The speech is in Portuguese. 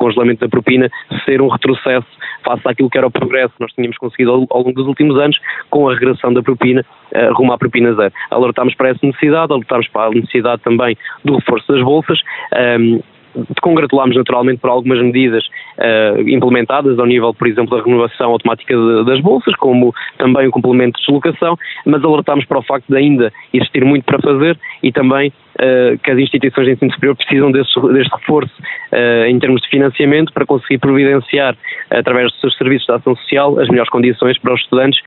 congelamento da propina ser um retrocesso face àquilo que era o progresso que nós tínhamos conseguido ao longo dos últimos anos com a regressão da propina rumo à propina zero. Alertámos para essa necessidade, alertámos para a necessidade também do reforço das bolsas. Congratulámos naturalmente por algumas medidas implementadas ao nível, por exemplo, da renovação automática das bolsas, como também o complemento de deslocação, mas alertámos para o facto de ainda existir muito para fazer e também que as instituições de ensino superior precisam deste reforço em termos de financiamento para conseguir providenciar, através dos seus serviços de ação social, as melhores condições para os estudantes